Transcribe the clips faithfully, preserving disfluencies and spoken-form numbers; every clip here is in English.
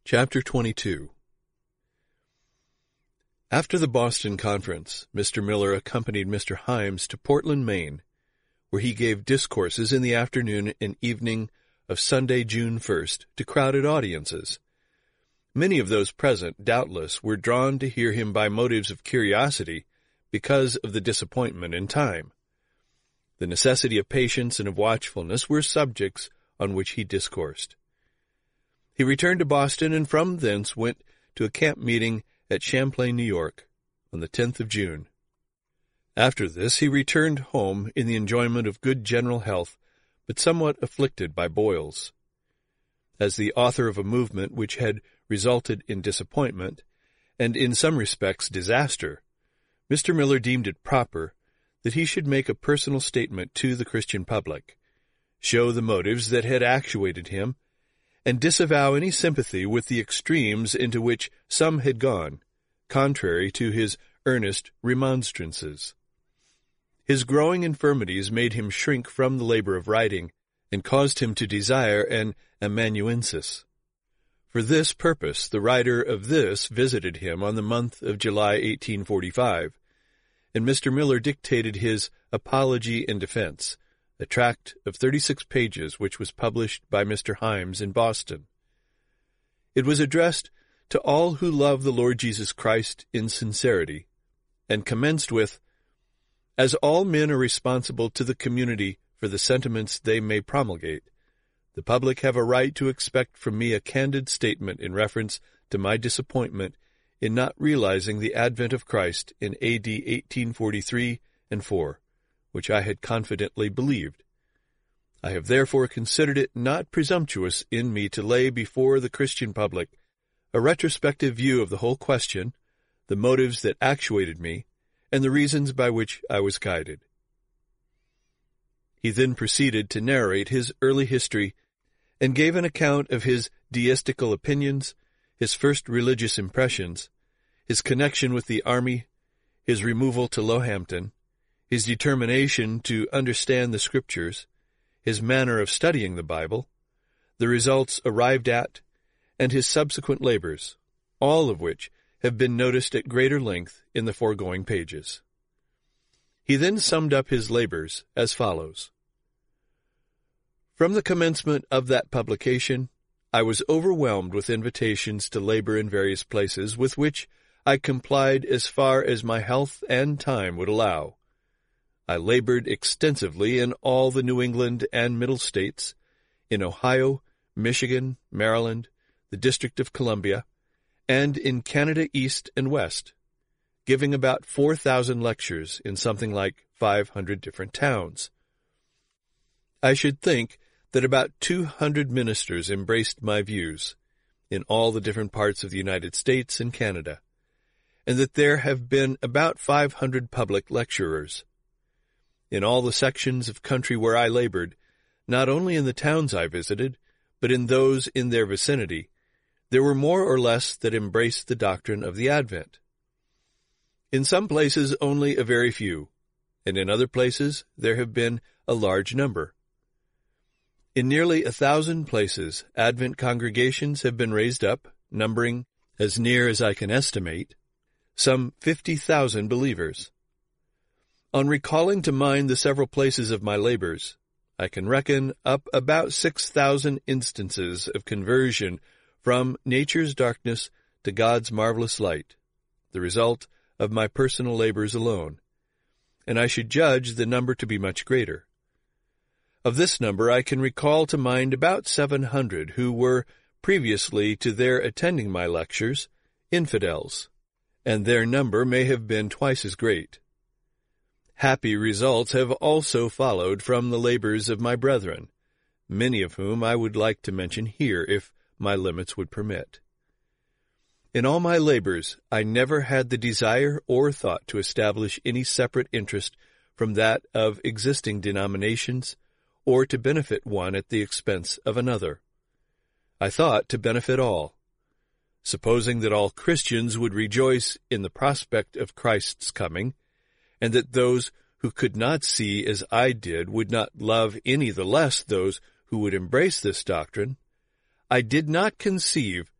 Chapter twenty-two. After the Boston Conference, Mister Miller accompanied Mister Himes to Portland, Maine, where he gave discourses in the afternoon and evening of Sunday, June first, to crowded audiences. Many of those present, doubtless, were drawn to hear him by motives of curiosity because of the disappointment in time. The necessity of patience and of watchfulness were subjects on which he discoursed. He returned to Boston, and from thence went to a camp meeting at Champlain, New York, on the tenth of June. After this he returned home in the enjoyment of good general health, but somewhat afflicted by boils. As the author of a movement which had resulted in disappointment, and in some respects disaster, Mister Miller deemed it proper that he should make a personal statement to the Christian public, show the motives that had actuated him, and disavow any sympathy with the extremes into which some had gone, contrary to his earnest remonstrances. His growing infirmities made him shrink from the labor of writing, and caused him to desire an amanuensis. For this purpose the writer of this visited him on the month of July, eighteen forty-five, and Mister Miller dictated his Apology and Defense, a tract of thirty-six pages which was published by Mister Himes in Boston. It was addressed to all who love the Lord Jesus Christ in sincerity, and commenced with, "As all men are responsible to the community for the sentiments they may promulgate, the public have a right to expect from me a candid statement in reference to my disappointment in not realizing the advent of Christ in A D eighteen forty-three and four, which I had confidently believed. I have therefore considered it not presumptuous in me to lay before the Christian public a retrospective view of the whole question, the motives that actuated me, and the reasons by which I was guided." He then proceeded to narrate his early history, and gave an account of his deistical opinions, his first religious impressions, his connection with the army, his removal to Lohampton, his determination to understand the Scriptures, his manner of studying the Bible, the results arrived at, and his subsequent labors, all of which have been noticed at greater length in the foregoing pages. He then summed up his labors as follows. "From the commencement of that publication, I was overwhelmed with invitations to labor in various places, with which I complied as far as my health and time would allow. I labored extensively in all the New England and Middle States, in Ohio, Michigan, Maryland, the District of Columbia, and in Canada East and West, giving about four thousand lectures in something like five hundred different towns. I should think that about two hundred ministers embraced my views in all the different parts of the United States and Canada, and that there have been about five hundred public lecturers. In all the sections of country where I labored, not only in the towns I visited, but in those in their vicinity, there were more or less that embraced the doctrine of the Advent. In some places only a very few, and in other places there have been a large number. In nearly a thousand places Advent congregations have been raised up, numbering, as near as I can estimate, some fifty thousand believers. On recalling to mind the several places of my labors, I can reckon up about six thousand instances of conversion from nature's darkness to God's marvelous light, the result of my personal labors alone, and I should judge the number to be much greater. Of this number I can recall to mind about seven hundred who were, previously to their attending my lectures, infidels, and their number may have been twice as great. Happy results have also followed from the labors of my brethren, many of whom I would like to mention here if my limits would permit. In all my labors I never had the desire or thought to establish any separate interest from that of existing denominations, or to benefit one at the expense of another. I thought to benefit all. Supposing that all Christians would rejoice in the prospect of Christ's coming, and that those who could not see as I did would not love any the less those who would embrace this doctrine, I did not conceive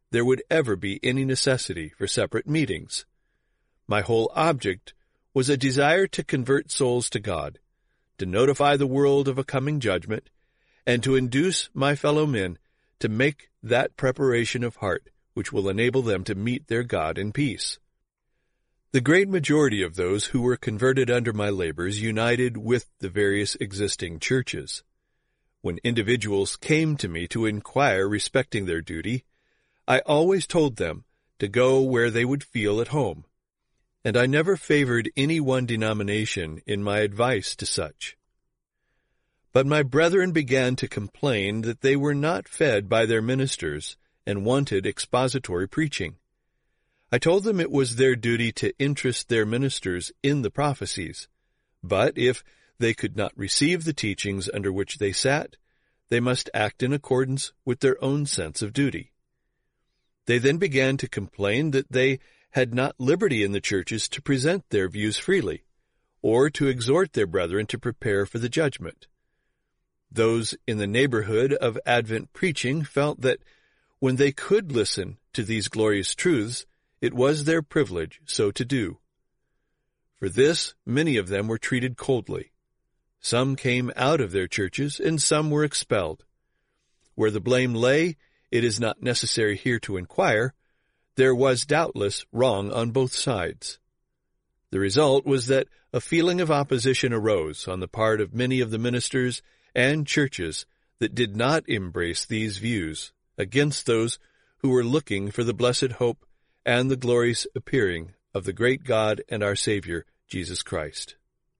there would ever be any necessity for separate meetings. My whole object was a desire to convert souls to God, to notify the world of a coming judgment, and to induce my fellow men to make that preparation of heart which will enable them to meet their God in peace. The great majority of those who were converted under my labors united with the various existing churches. When individuals came to me to inquire respecting their duty, I always told them to go where they would feel at home, and I never favored any one denomination in my advice to such. But my brethren began to complain that they were not fed by their ministers and wanted expository preaching. I told them it was their duty to interest their ministers in the prophecies, but if they could not receive the teachings under which they sat, they must act in accordance with their own sense of duty. They then began to complain that they had not liberty in the churches to present their views freely, or to exhort their brethren to prepare for the judgment. Those in the neighborhood of Advent preaching felt that when they could listen to these glorious truths, it was their privilege so to do. For this, many of them were treated coldly. Some came out of their churches, and some were expelled. Where the blame lay, it is not necessary here to inquire. There was doubtless wrong on both sides. The result was that a feeling of opposition arose on the part of many of the ministers and churches that did not embrace these views against those who were looking for the blessed hope and the glorious appearing of the great God and our Savior, Jesus Christ.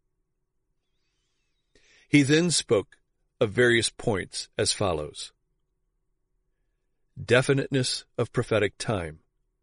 He then spoke of various points as follows. Definiteness of prophetic time.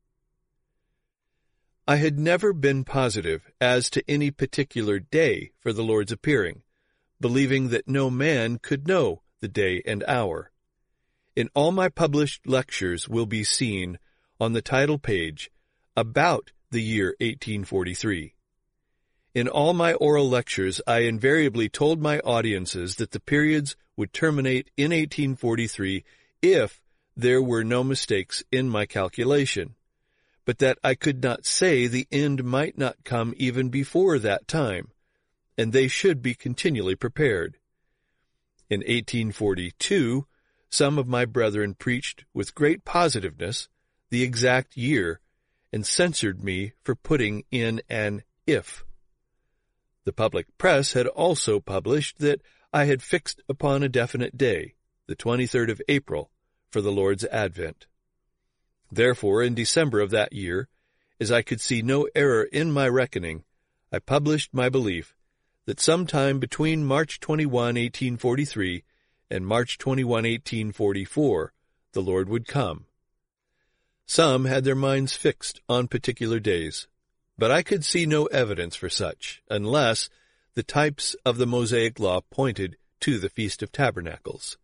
I had never been positive as to any particular day for the Lord's appearing, believing that no man could know the day and hour. In all my published lectures will be seen, on the title page, about the year eighteen forty-three. In all my oral lectures, I invariably told my audiences that the periods would terminate in eighteen forty-three if there were no mistakes in my calculation, but that I could not say the end might not come even before that time, and they should be continually prepared. In eighteen forty-two, some of my brethren preached with great positiveness the exact year, and censured me for putting in an if. The public press had also published that I had fixed upon a definite day, the twenty-third of April, for the Lord's advent. Therefore, in December of that year, as I could see no error in my reckoning, I published my belief that sometime between March twenty-first, eighteen forty-three, and March twenty-first, eighteen forty-four, the Lord would come. Some had their minds fixed on particular days, but I could see no evidence for such, unless the types of the Mosaic Law pointed to the Feast of Tabernacles.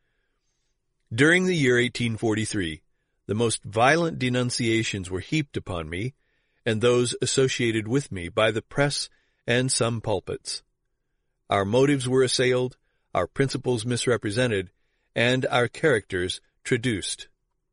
During the year eighteen forty-three, the most violent denunciations were heaped upon me and those associated with me by the press and some pulpits. Our motives were assailed, our principles misrepresented, and our characters traduced.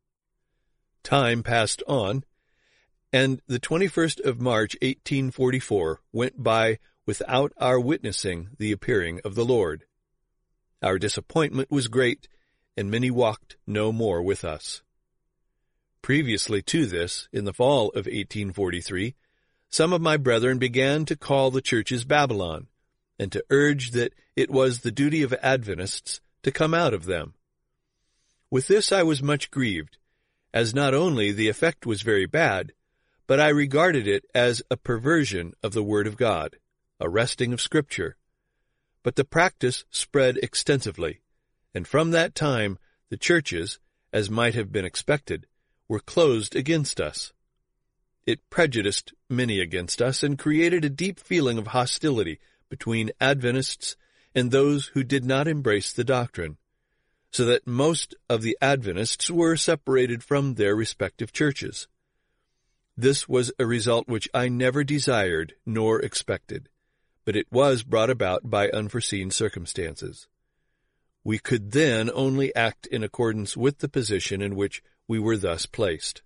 Time passed on, and the twenty-first of March, eighteen forty-four, went by without our witnessing the appearing of the Lord. Our disappointment was great, and many walked no more with us. Previously to this, in the fall of eighteen forty-three, some of my brethren began to call the churches Babylon, and to urge that it was the duty of Adventists to come out of them. With this I was much grieved, as not only the effect was very bad, but I regarded it as a perversion of the Word of God, a wresting of Scripture. But the practice spread extensively, and from that time the churches, as might have been expected, were closed against us. It prejudiced many against us and created a deep feeling of hostility between Adventists and those who did not embrace the doctrine, so that most of the Adventists were separated from their respective churches. This was a result which I never desired nor expected, but it was brought about by unforeseen circumstances. We could then only act in accordance with the position in which we were thus placed.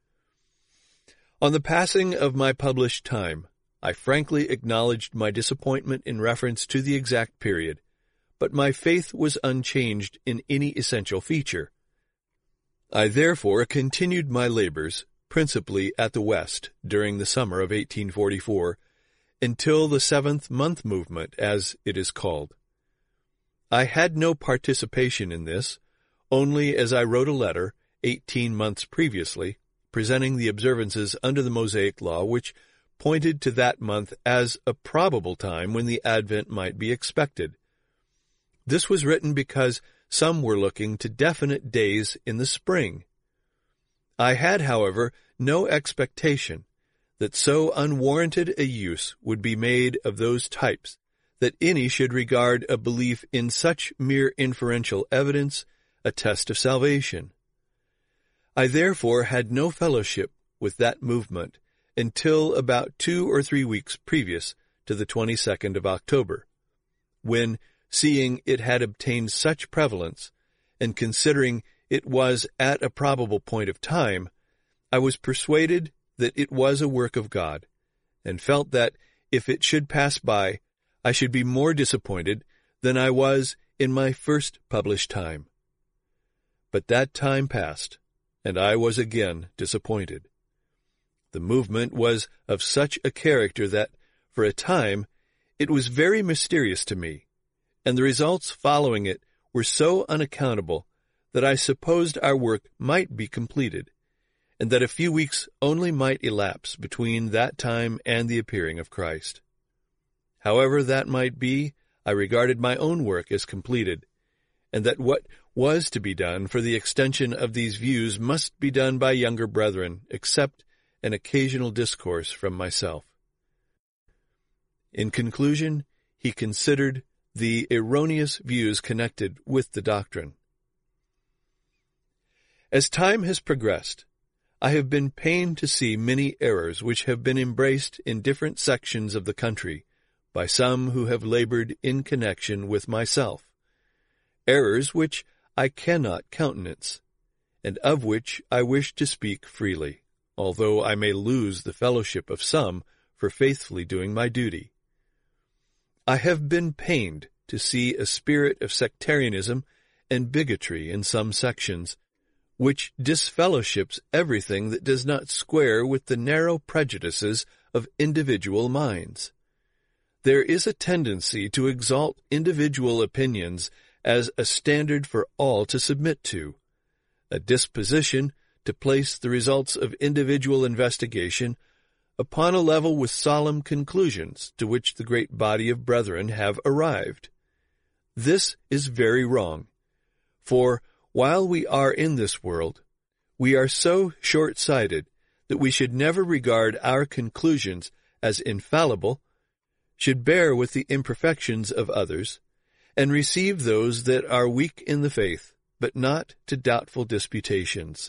On the passing of my published time, I frankly acknowledged my disappointment in reference to the exact period, but my faith was unchanged in any essential feature. I therefore continued my labors, principally at the West, during the summer of eighteen forty-four, until the seventh month movement, as it is called. I had no participation in this, only as I wrote a letter, eighteen months previously, presenting the observances under the Mosaic Law, which pointed to that month as a probable time when the Advent might be expected. This was written because some were looking to definite days in the spring. I had, however, no expectation that so unwarranted a use would be made of those types that any should regard a belief in such mere inferential evidence a test of salvation. I therefore had no fellowship with that movement until about two or three weeks previous to the twenty-second of October, when, seeing it had obtained such prevalence, and considering it was at a probable point of time, I was persuaded that it was a work of God, and felt that, if it should pass by, I should be more disappointed than I was in my first published time. But that time passed, and I was again disappointed. The movement was of such a character that, for a time, it was very mysterious to me, and the results following it were so unaccountable that I supposed our work might be completed, and that a few weeks only might elapse between that time and the appearing of Christ. However that might be, I regarded my own work as completed, and that what was to be done for the extension of these views must be done by younger brethren, except an occasional discourse from myself. In conclusion, he considered the erroneous views connected with the doctrine. As time has progressed, I have been pained to see many errors which have been embraced in different sections of the country by some who have labored in connection with myself, errors which I cannot countenance, and of which I wish to speak freely, although I may lose the fellowship of some for faithfully doing my duty. I have been pained to see a spirit of sectarianism and bigotry in some sections, which disfellowships everything that does not square with the narrow prejudices of individual minds. There is a tendency to exalt individual opinions as a standard for all to submit to, a disposition to place the results of individual investigation upon a level with solemn conclusions to which the great body of brethren have arrived. This is very wrong, for while we are in this world, we are so short-sighted that we should never regard our conclusions as infallible, should bear with the imperfections of others, and receive those that are weak in the faith, but not to doubtful disputations.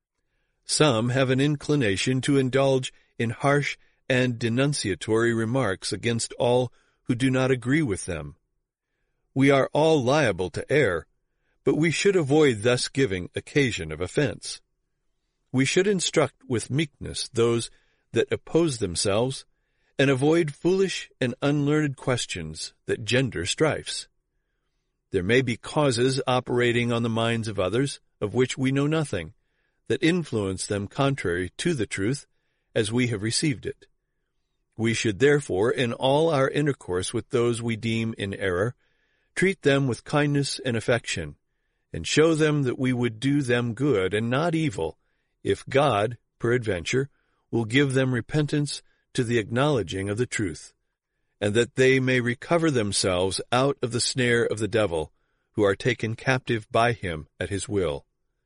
Some have an inclination to indulge in harsh and denunciatory remarks against all who do not agree with them. We are all liable to err, but we should avoid thus giving occasion of offense. We should instruct with meekness those that oppose themselves, and avoid foolish and unlearned questions that gender strifes. There may be causes operating on the minds of others, of which we know nothing, that influence them contrary to the truth, as we have received it. We should therefore, in all our intercourse with those we deem in error, treat them with kindness and affection, and show them that we would do them good and not evil, if God, peradventure, will give them repentance to the acknowledging of the truth, and that they may recover themselves out of the snare of the devil, who are taken captive by him at his will.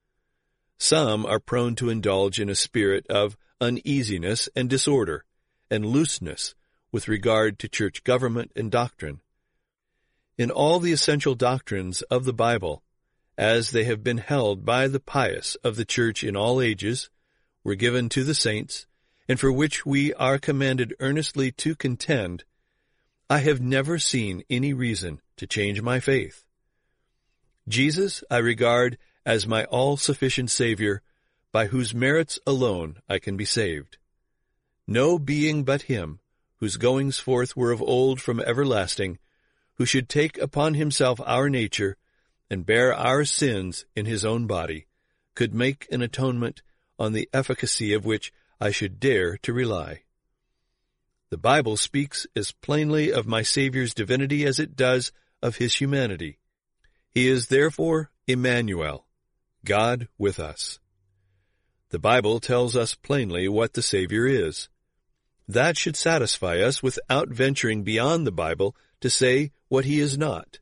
Some are prone to indulge in a spirit of uneasiness and disorder, and looseness with regard to church government and doctrine. In all the essential doctrines of the Bible, as they have been held by the pious of the church in all ages, were given to the saints, and for which we are commanded earnestly to contend, I have never seen any reason to change my faith. Jesus I regard as my all-sufficient Savior, by whose merits alone I can be saved. No being but him, whose goings forth were of old from everlasting, who should take upon himself our nature, and bear our sins in his own body, could make an atonement on the efficacy of which I should dare to rely. The Bible speaks as plainly of my Savior's divinity as it does of his humanity. He is therefore Emmanuel, God with us. The Bible tells us plainly what the Savior is. That should satisfy us without venturing beyond the Bible to say what he is not.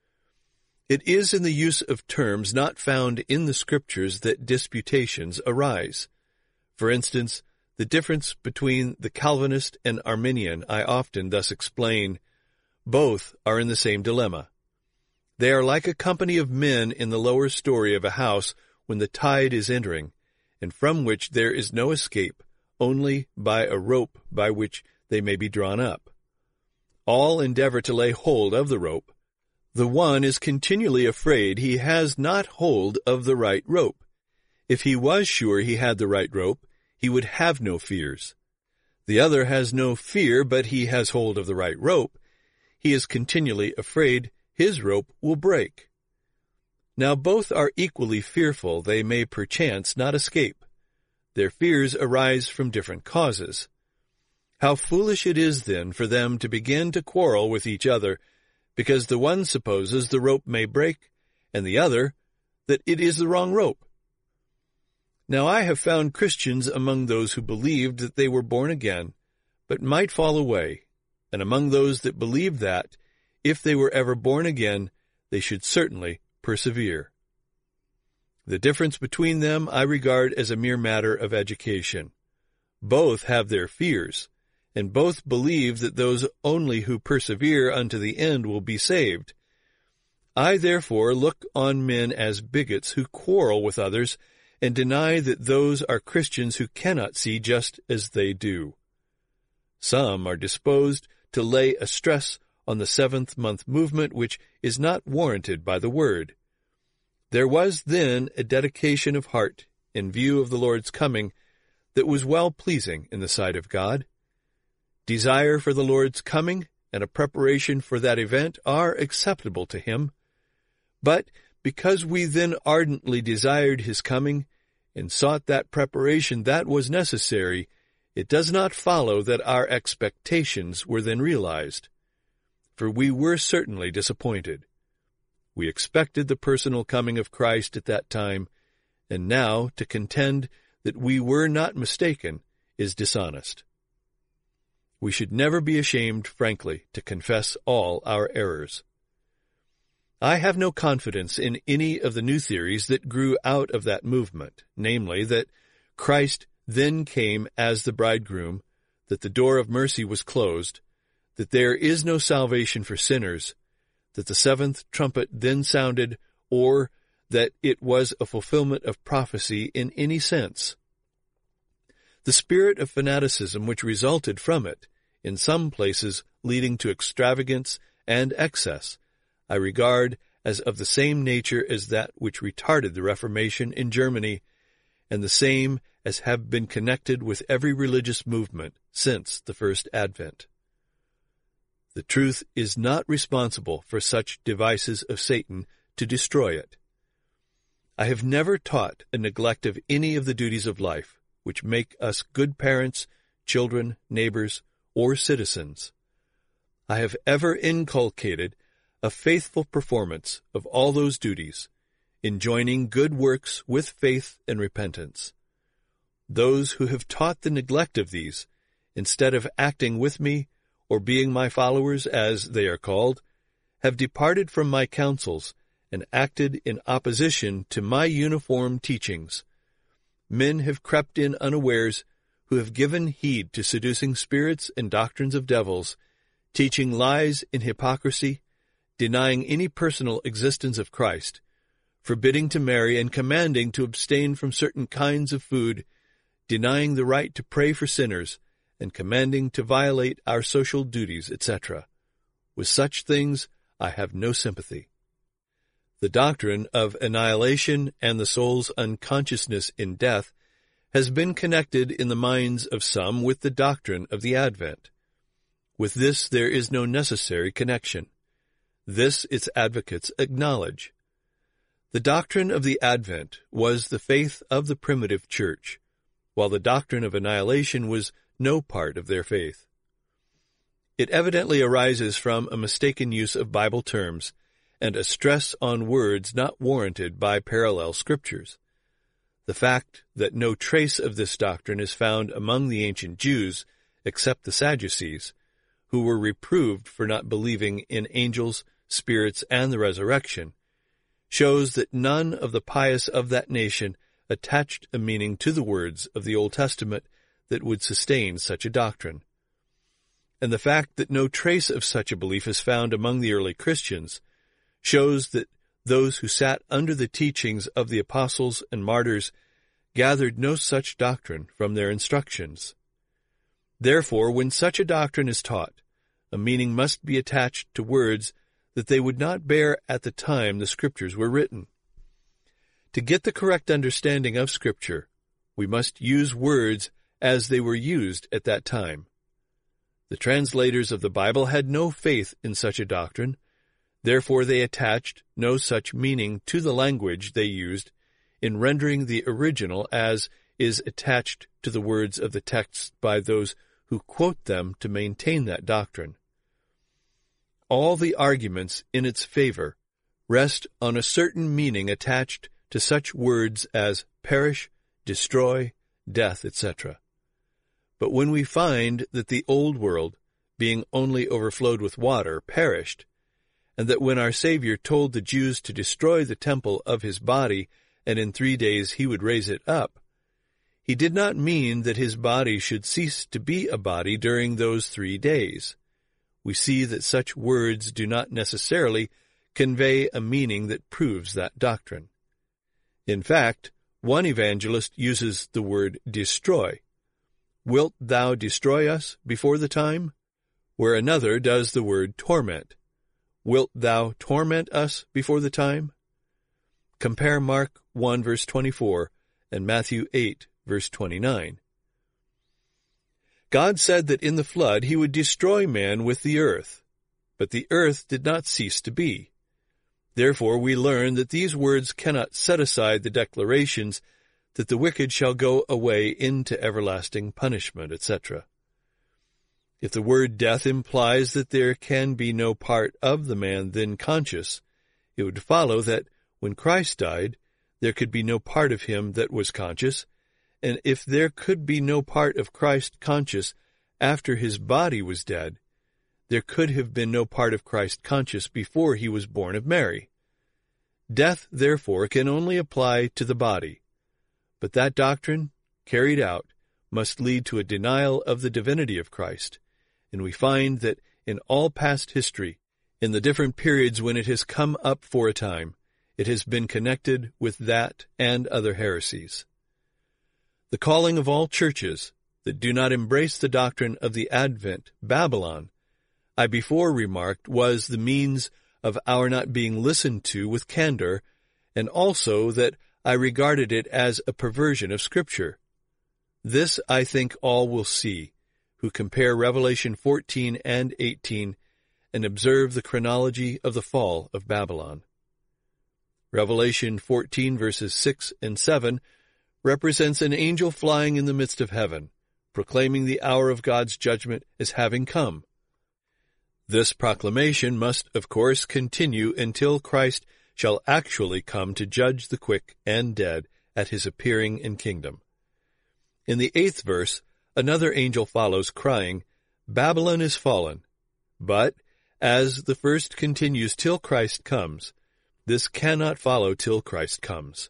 It is in the use of terms not found in the Scriptures that disputations arise. For instance, the difference between the Calvinist and Arminian I often thus explain. Both are in the same dilemma. They are like a company of men in the lower story of a house when the tide is entering, and from which there is no escape, only by a rope by which they may be drawn up. All endeavor to lay hold of the rope. The one is continually afraid he has not hold of the right rope. If he was sure he had the right rope, he would have no fears. The other has no fear, but he has hold of the right rope. He is continually afraid his rope will break. Now both are equally fearful, they may perchance not escape. Their fears arise from different causes. How foolish it is then for them to begin to quarrel with each other, because the one supposes the rope may break, and the other that it is the wrong rope. Now I have found Christians among those who believed that they were born again, but might fall away, and among those that believed that, if they were ever born again, they should certainly persevere. The difference between them I regard as a mere matter of education. Both have their fears, and both believe that those only who persevere unto the end will be saved. I therefore look on men as bigots who quarrel with others, and deny that those are Christians who cannot see just as they do. Some are disposed to lay a stress on the seventh-month movement which is not warranted by the Word. There was then a dedication of heart in view of the Lord's coming that was well-pleasing in the sight of God. Desire for the Lord's coming and a preparation for that event are acceptable to him. But because we then ardently desired his coming and sought that preparation that was necessary, it does not follow that our expectations were then realized. For we were certainly disappointed. We expected the personal coming of Christ at that time, and now to contend that we were not mistaken is dishonest. We should never be ashamed, frankly, to confess all our errors. I have no confidence in any of the new theories that grew out of that movement, namely, that Christ then came as the bridegroom, that the door of mercy was closed, that there is no salvation for sinners, that the seventh trumpet then sounded, or that it was a fulfillment of prophecy in any sense. The spirit of fanaticism which resulted from it, in some places leading to extravagance and excess, I regard as of the same nature as that which retarded the Reformation in Germany, and the same as have been connected with every religious movement since the first advent. The truth is not responsible for such devices of Satan to destroy it. I have never taught a neglect of any of the duties of life, which make us good parents, children, neighbors, or citizens. I have ever inculcated a faithful performance of all those duties, enjoining good works with faith and repentance. Those who have taught the neglect of these, instead of acting with me, or being my followers, as they are called, have departed from my counsels and acted in opposition to my uniform teachings. Men have crept in unawares who have given heed to seducing spirits and doctrines of devils, teaching lies in hypocrisy, denying any personal existence of Christ, forbidding to marry and commanding to abstain from certain kinds of food, denying the right to pray for sinners, and commanding to violate our social duties, et cetera. With such things I have no sympathy. The doctrine of annihilation and the soul's unconsciousness in death has been connected in the minds of some with the doctrine of the Advent. With this there is no necessary connection. This its advocates acknowledge. The doctrine of the Advent was the faith of the primitive church, while the doctrine of annihilation was no part of their faith. It evidently arises from a mistaken use of Bible terms and a stress on words not warranted by parallel scriptures. The fact that no trace of this doctrine is found among the ancient Jews, except the Sadducees, who were reproved for not believing in angels, spirits, and the resurrection, shows that none of the pious of that nation attached a meaning to the words of the Old Testament that would sustain such a doctrine. And the fact that no trace of such a belief is found among the early Christians shows that those who sat under the teachings of the apostles and martyrs gathered no such doctrine from their instructions. Therefore, when such a doctrine is taught, a meaning must be attached to words that they would not bear at the time the Scriptures were written. To get the correct understanding of Scripture, we must use words as they were used at that time. The translators of the Bible had no faith in such a doctrine, therefore they attached no such meaning to the language they used in rendering the original as is attached to the words of the texts by those who quote them to maintain that doctrine. All the arguments in its favor rest on a certain meaning attached to such words as perish, destroy, death, et cetera. But when we find that the old world, being only overflowed with water, perished, and that when our Savior told the Jews to destroy the temple of his body, and in three days he would raise it up, he did not mean that his body should cease to be a body during those three days. We see that such words do not necessarily convey a meaning that proves that doctrine. In fact, one evangelist uses the word destroy. Wilt thou destroy us before the time? Where another does the word torment. Wilt thou torment us before the time? Compare Mark one verse twenty-four and Matthew eight verse twenty-nine. God said that in the flood he would destroy man with the earth, but the earth did not cease to be. Therefore we learn that these words cannot set aside the declarations that the wicked shall go away into everlasting punishment, et cetera. If the word death implies that there can be no part of the man then conscious, it would follow that when Christ died, there could be no part of him that was conscious, and if there could be no part of Christ conscious after his body was dead, there could have been no part of Christ conscious before he was born of Mary. Death, therefore, can only apply to the body. But that doctrine, carried out, must lead to a denial of the divinity of Christ, and we find that in all past history, in the different periods when it has come up for a time, it has been connected with that and other heresies. The calling of all churches that do not embrace the doctrine of the Advent, Babylon, I before remarked, was the means of our not being listened to with candor, and also that I regarded it as a perversion of Scripture. This I think all will see, who compare Revelation fourteen and eighteen and observe the chronology of the fall of Babylon. Revelation fourteen verses six and seven represents an angel flying in the midst of heaven, proclaiming the hour of God's judgment as having come. This proclamation must, of course, continue until Christ shall actually come to judge the quick and dead at his appearing in kingdom. In the eighth verse, another angel follows, crying, Babylon is fallen. But, as the first continues till Christ comes, this cannot follow till Christ comes.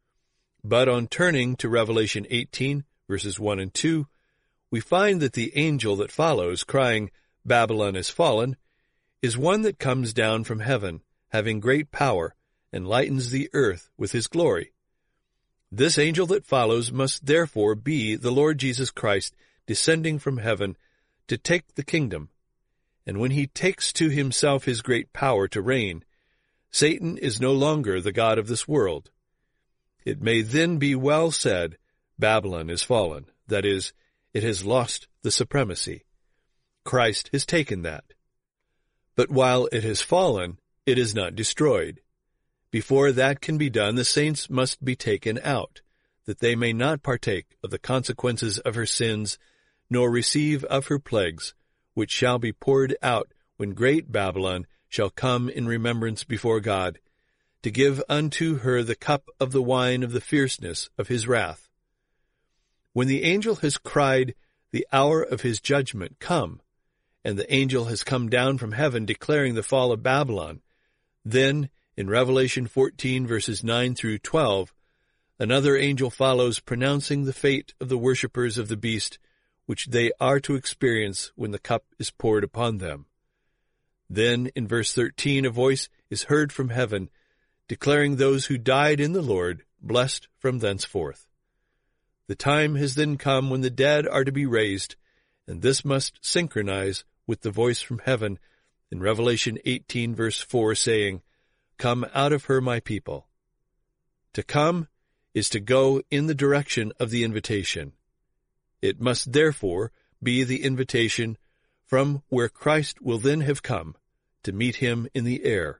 But on turning to Revelation eighteen, verses one and two, we find that the angel that follows, crying, Babylon is fallen, is one that comes down from heaven, having great power, and lightens the earth with his glory. This angel that follows must therefore be the Lord Jesus Christ descending from heaven to take the kingdom. And when he takes to himself his great power to reign, Satan is no longer the god of this world. It may then be well said, Babylon is fallen, that is, it has lost the supremacy. Christ has taken that. But while it has fallen, it is not destroyed. Before that can be done, the saints must be taken out, that they may not partake of the consequences of her sins, nor receive of her plagues, which shall be poured out when great Babylon shall come in remembrance before God, to give unto her the cup of the wine of the fierceness of his wrath. When the angel has cried, the hour of his judgment come, and the angel has come down from heaven declaring the fall of Babylon, then, in Revelation fourteen, verses nine through twelve, another angel follows pronouncing the fate of the worshippers of the beast, which they are to experience when the cup is poured upon them. Then, in verse thirteen, a voice is heard from heaven, declaring those who died in the Lord blessed from thenceforth. The time has then come when the dead are to be raised, and this must synchronize with the voice from heaven in Revelation eighteen, verse four, saying, "Come out of her, my people." To come is to go in the direction of the invitation. It must therefore be the invitation from where Christ will then have come to meet him in the air.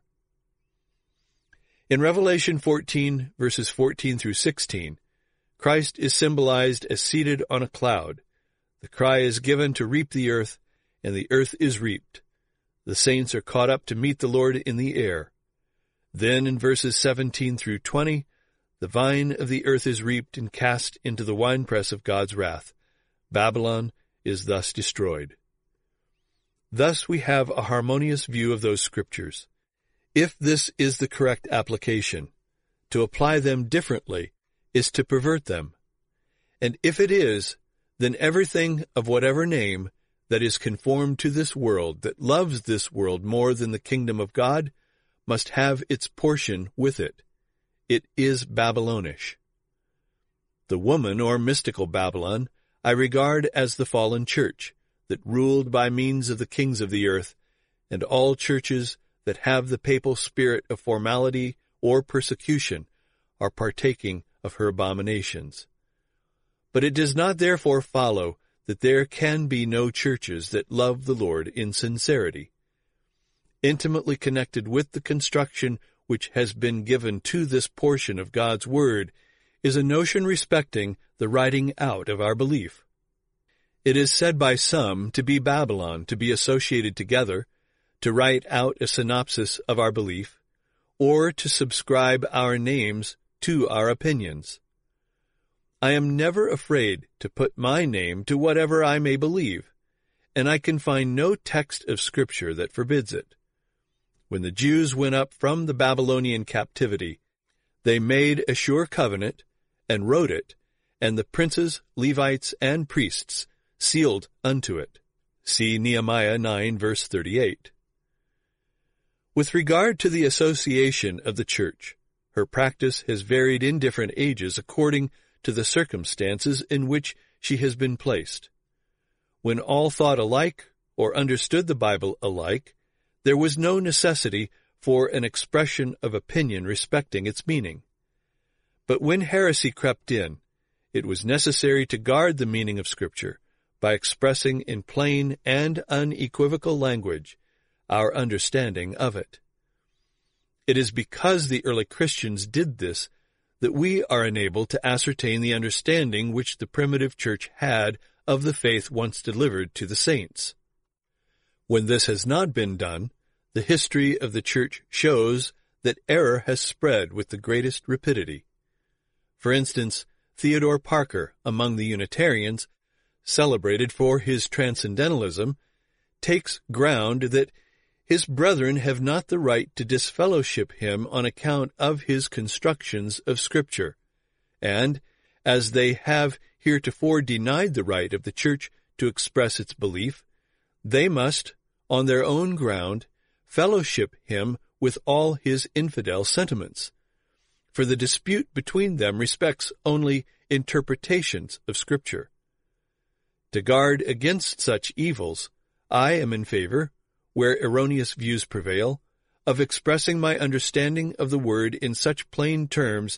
In Revelation fourteen, verses fourteen through sixteen, Christ is symbolized as seated on a cloud. The cry is given to reap the earth, and the earth is reaped. The saints are caught up to meet the Lord in the air. Then in verses seventeen through twenty, the vine of the earth is reaped and cast into the winepress of God's wrath. Babylon is thus destroyed. Thus we have a harmonious view of those scriptures. If this is the correct application, to apply them differently is to pervert them. And if it is, then everything of whatever name that is conformed to this world, that loves this world more than the kingdom of God, must have its portion with it. It is Babylonish. The woman, or mystical Babylon, I regard as the fallen church, that ruled by means of the kings of the earth, and all churches that have the papal spirit of formality or persecution are partaking of her abominations. But it does not therefore follow that there can be no churches that love the Lord in sincerity. Intimately connected with the construction which has been given to this portion of God's Word is a notion respecting the writing out of our belief. It is said by some to be Babylon, to be associated together, to write out a synopsis of our belief, or to subscribe our names to our opinions. I am never afraid to put my name to whatever I may believe, and I can find no text of Scripture that forbids it. When the Jews went up from the Babylonian captivity, they made a sure covenant and wrote it, and the princes, Levites, and priests sealed unto it. See Nehemiah nine, verse thirty-eight. With regard to the association of the church, her practice has varied in different ages according to the circumstances in which she has been placed. When all thought alike, or understood the Bible alike, there was no necessity for an expression of opinion respecting its meaning. But when heresy crept in, it was necessary to guard the meaning of Scripture by expressing in plain and unequivocal language our understanding of it. It is because the early Christians did this that we are enabled to ascertain the understanding which the primitive church had of the faith once delivered to the saints. When this has not been done, the history of the church shows that error has spread with the greatest rapidity. For instance, Theodore Parker, among the Unitarians, celebrated for his transcendentalism, takes ground that his brethren have not the right to disfellowship him on account of his constructions of Scripture, and, as they have heretofore denied the right of the Church to express its belief, they must, on their own ground, fellowship him with all his infidel sentiments, for the dispute between them respects only interpretations of Scripture. To guard against such evils, I am in favor, where erroneous views prevail, of expressing my understanding of the Word in such plain terms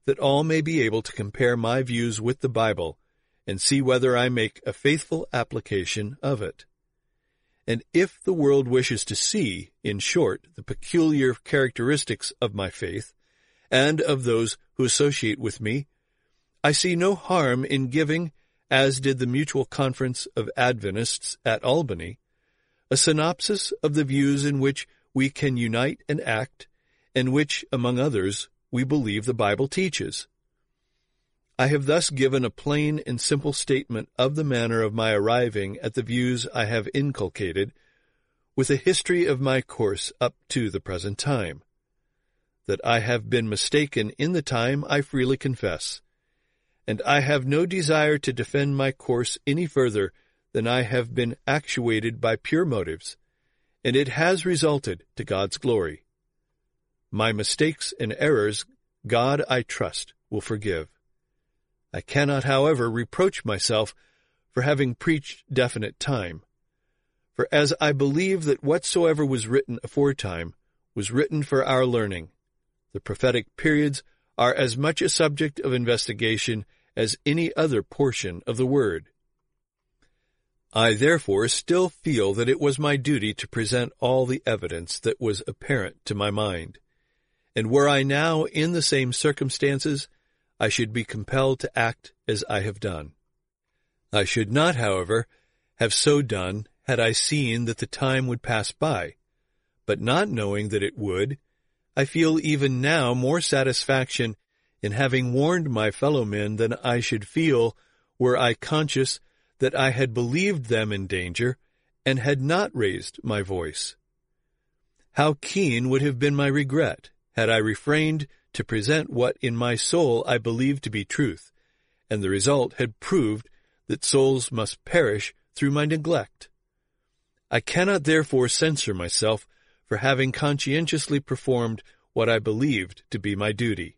that all may be able to compare my views with the Bible and see whether I make a faithful application of it. And if the world wishes to see, in short, the peculiar characteristics of my faith and of those who associate with me, I see no harm in giving, as did the Mutual Conference of Adventists at Albany, a synopsis of the views in which we can unite and act, and which, among others, we believe the Bible teaches. I have thus given a plain and simple statement of the manner of my arriving at the views I have inculcated, with a history of my course up to the present time. That I have been mistaken in the time I freely confess, and I have no desire to defend my course any further than I have been actuated by pure motives, and it has resulted to God's glory. My mistakes and errors God, I trust, will forgive. I cannot, however, reproach myself for having preached definite time. For as I believe that whatsoever was written aforetime was written for our learning, the prophetic periods are as much a subject of investigation as any other portion of the Word. I therefore still feel that it was my duty to present all the evidence that was apparent to my mind, and were I now in the same circumstances, I should be compelled to act as I have done. I should not, however, have so done had I seen that the time would pass by, but not knowing that it would, I feel even now more satisfaction in having warned my fellow men than I should feel were I conscious that I had believed them in danger and had not raised my voice. How keen would have been my regret had I refrained to present what in my soul I believed to be truth, and the result had proved that souls must perish through my neglect. I cannot therefore censure myself for having conscientiously performed what I believed to be my duty.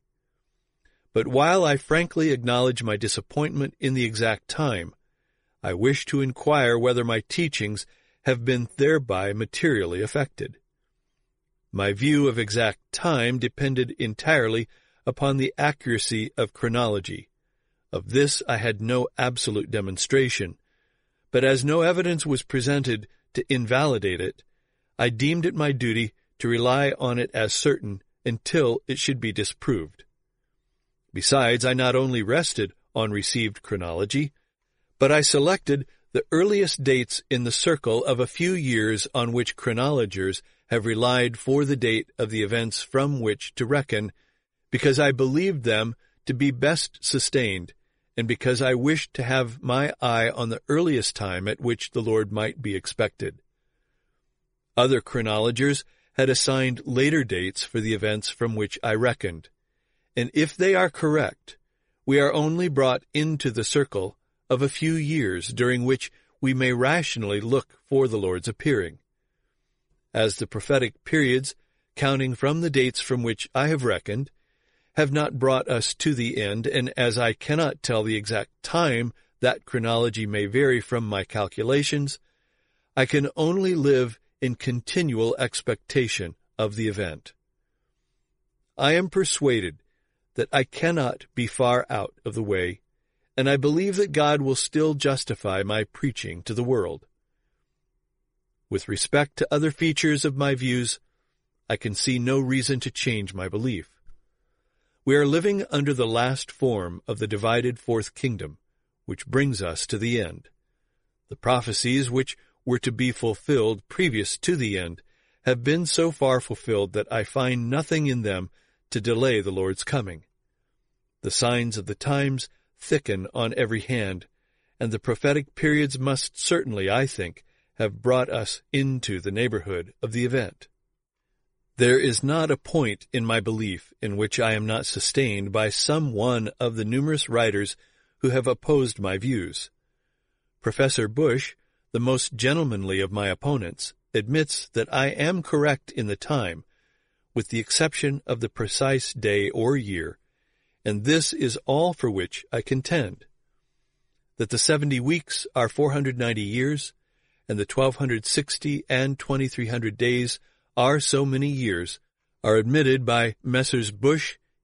But while I frankly acknowledge my disappointment in the exact time, I wish to inquire whether my teachings have been thereby materially affected. My view of exact time depended entirely upon the accuracy of chronology. Of this I had no absolute demonstration, but as no evidence was presented to invalidate it, I deemed it my duty to rely on it as certain until it should be disproved. Besides, I not only rested on received chronology, but I selected the earliest dates in the circle of a few years on which chronologers have relied for the date of the events from which to reckon, because I believed them to be best sustained, and because I wished to have my eye on the earliest time at which the Lord might be expected. Other chronologers had assigned later dates for the events from which I reckoned, and if they are correct, we are only brought into the circle of a few years during which we may rationally look for the Lord's appearing. As the prophetic periods, counting from the dates from which I have reckoned, have not brought us to the end, and as I cannot tell the exact time that chronology may vary from my calculations, I can only live in continual expectation of the event. I am persuaded that I cannot be far out of the way, and I believe that God will still justify my preaching to the world. With respect to other features of my views, I can see no reason to change my belief. We are living under the last form of the divided fourth kingdom, which brings us to the end. The prophecies which were to be fulfilled previous to the end have been so far fulfilled that I find nothing in them to delay the Lord's coming. The signs of the times thicken on every hand, and the prophetic periods must certainly, I think, have brought us into the neighborhood of the event. There is not a point in my belief in which I am not sustained by some one of the numerous writers who have opposed my views. Professor Bush, the most gentlemanly of my opponents, admits that I am correct in the time, with the exception of the precise day or year, and this is all for which I contend. That the seventy weeks are four hundred ninety years, and the twelve sixty and twenty-three hundred days are so many years, are admitted by Messrs. Bush,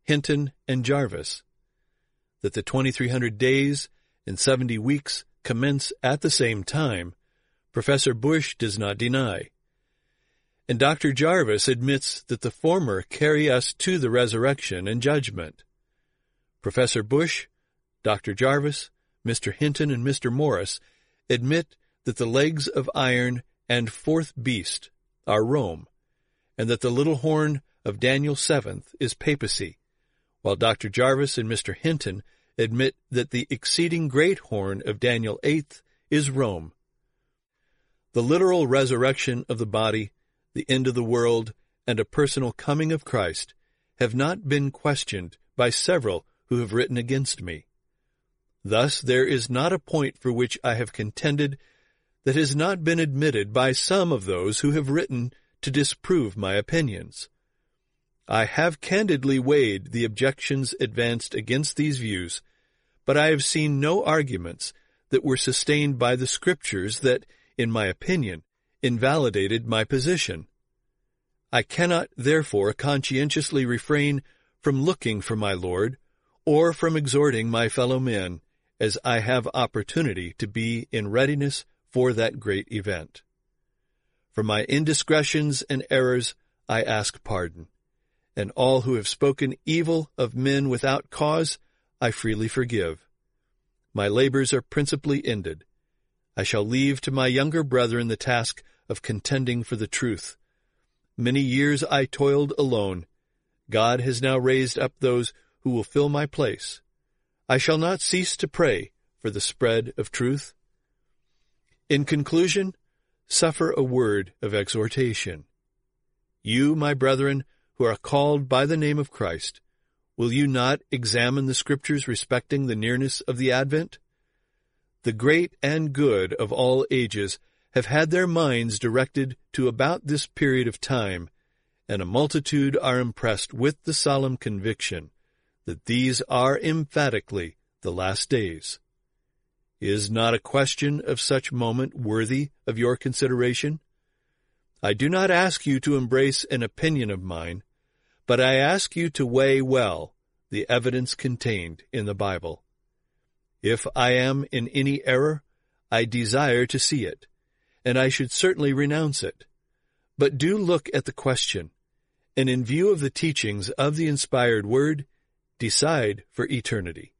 Hinton, and Jarvis. That the twenty-three hundred days and seventy weeks commence at the same time, Professor Bush does not deny. And Doctor Jarvis admits that the former carry us to the resurrection and judgment. Professor Bush, Doctor Jarvis, Mister Hinton, and Mister Morris admit that the legs of iron and fourth beast are Rome, and that the little horn of Daniel seventh is papacy, while Doctor Jarvis and Mister Hinton admit that the exceeding great horn of Daniel eighth is Rome. The literal resurrection of the body, the end of the world, and a personal coming of Christ have not been questioned by several who have written against me. Thus there is not a point for which I have contended that has not been admitted by some of those who have written to disprove my opinions. I have candidly weighed the objections advanced against these views, but I have seen no arguments that were sustained by the Scriptures that, in my opinion, invalidated my position. I cannot, therefore, conscientiously refrain from looking for my Lord, or from exhorting my fellow men, as I have opportunity to be in readiness for that great event. For my indiscretions and errors I ask pardon, and all who have spoken evil of men without cause I freely forgive. My labors are principally ended. I shall leave to my younger brethren the task of contending for the truth. Many years I toiled alone. God has now raised up those who will fill my place. I shall not cease to pray for the spread of truth. In conclusion, suffer a word of exhortation. You, my brethren, who are called by the name of Christ, will you not examine the Scriptures respecting the nearness of the advent? The great and good of all ages have had their minds directed to about this period of time, and a multitude are impressed with the solemn conviction that these are emphatically the last days. Is not a question of such moment worthy of your consideration? I do not ask you to embrace an opinion of mine, but I ask you to weigh well the evidence contained in the Bible. If I am in any error, I desire to see it, and I should certainly renounce it. But do look at the question, and in view of the teachings of the inspired Word, decide for eternity.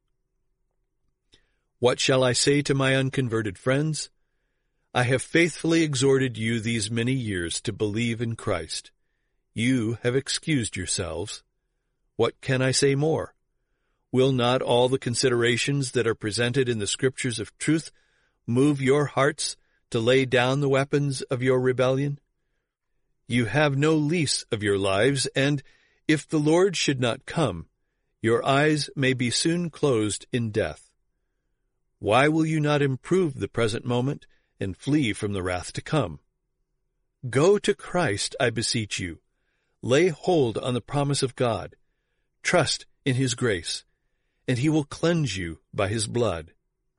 What shall I say to my unconverted friends? I have faithfully exhorted you these many years to believe in Christ. You have excused yourselves. What can I say more? Will not all the considerations that are presented in the Scriptures of truth move your hearts to lay down the weapons of your rebellion? You have no lease of your lives, and if the Lord should not come, your eyes may be soon closed in death. Why will you not improve the present moment and flee from the wrath to come? Go to Christ, I beseech you. Lay hold on the promise of God. Trust in His grace, and He will cleanse you by His blood.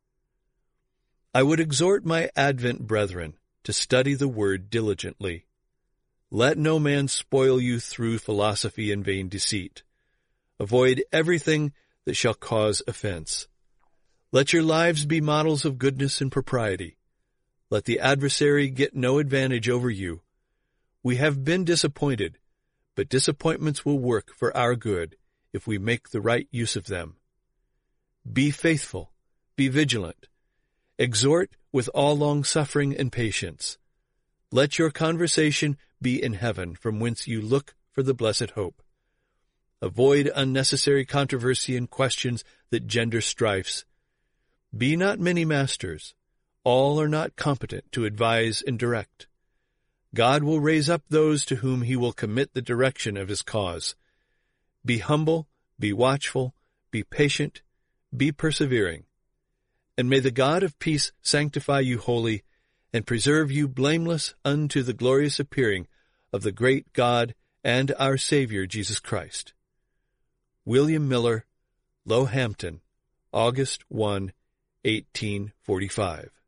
I would exhort my Advent brethren to study the Word diligently. Let no man spoil you through philosophy and vain deceit. Avoid everything that shall cause offense. Let your lives be models of goodness and propriety. Let the adversary get no advantage over you. We have been disappointed, but disappointments will work for our good if we make the right use of them. Be faithful, be vigilant. Exhort with all long-suffering and patience. Let your conversation be in heaven, from whence you look for the blessed hope. Avoid unnecessary controversy and questions that gender strifes. Be not many masters. All are not competent to advise and direct. God will raise up those to whom He will commit the direction of His cause. Be humble, be watchful, be patient, be persevering. And may the God of peace sanctify you wholly, and preserve you blameless unto the glorious appearing of the great God and our Savior Jesus Christ. William Miller, Lohampton, August first, eighteen forty-five.